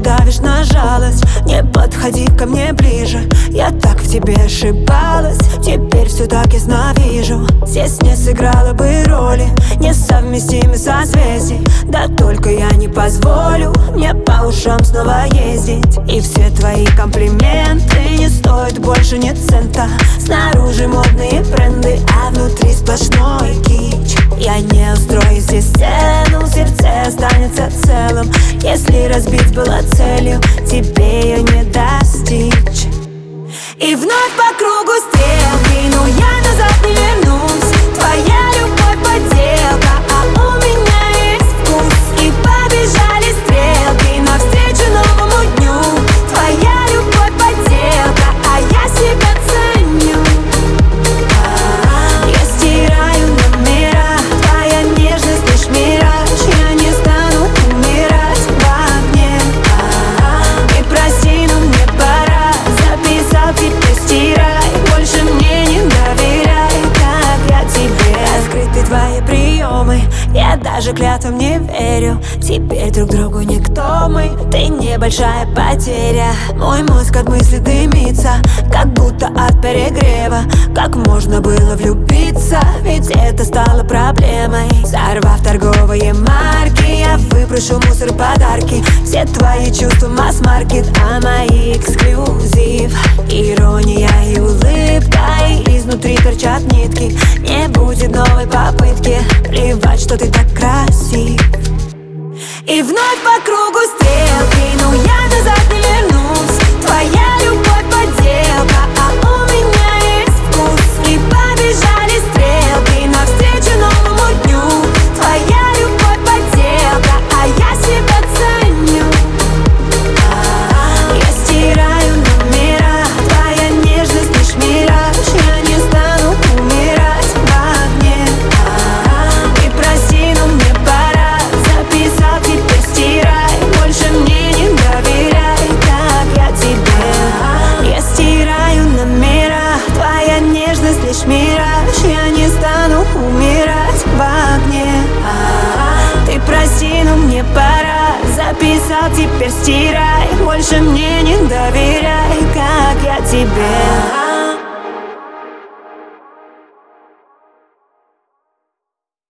давишь на жалость. Не подходи ко мне ближе, я так в тебе ошибалась. Теперь все так ясно вижу, здесь не сыграла бы роли несовместимы созвездий. Да только я не позволю мне по ушам снова ездить. И все твои комплименты не стоят больше ни цента. Снаружи модные бренды, а внутри сплошной кич. Я не устрою здесь сцену, сердце останется целым. Если разбить было целью, тебе ее не достичь. И вновь по кругу стрелки, но я назад не вернусь. Твоя любовь подделка, а у меня есть вкус. И побежали стрелки навстречу новому дню. Твоя любовь подделка, а я себя ценю. Я стираю номера, твоя нежность лишь мираж. Я не стану умирать в огне. И прости, но мне пора. Записал, теперь стирай. Больше мне не доверяй, как я тебе. Раскрыты твои приемы, я даже клятвам не верю. Теперь друг другу никто мы, ты небольшая потеря. Мой мозг от мысли дымится, как будто от перегрева. Как можно было влюбиться, ведь это стало проблемой. Сорвав торговые марки, я выброшу мусор подарки. Все твои чувства масс-маркет, а мои эксклюзив. Ирония и улыбка, и изнутри торчат нитки. Не будет новой попытки, плевать, что ты так красив. И вновь по кругу стрелки, но я назад не вернусь. Твоя любовь подделка, а у меня есть вкус. И побежали стрелки навстречу новому дню. Твоя любовь подделка, а я себя ценю. Я стираю номера, твоя нежность лишь мираж. Я не стану умирать в огне. И прости, но мне пора. Записал, теперь стирай. Больше мне не доверяй, как я тебе. Я стираю номера, твоя нежность лишь мираж. Я не стану умирать в огне. Ты прости, но мне пора. Записал, теперь стирай. Больше мне не доверяй, как я тебе.